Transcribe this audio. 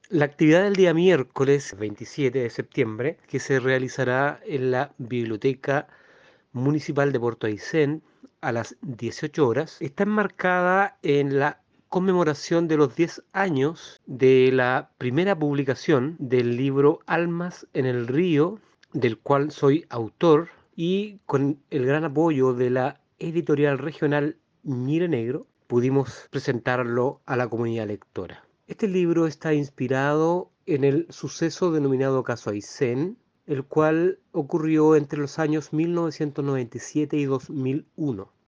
La actividad del día miércoles 27 de septiembre, que se realizará en la Biblioteca Municipal de Puerto Aysén a las 18 horas, está enmarcada en la conmemoración de los 10 años de la primera publicación del libro Almas en el Río, del cual soy autor, y con el gran apoyo de la editorial regional Mire Negro, pudimos presentarlo a la comunidad lectora. Este libro está inspirado en el suceso denominado Caso Aysén, el cual ocurrió entre los años 1997 y 2001.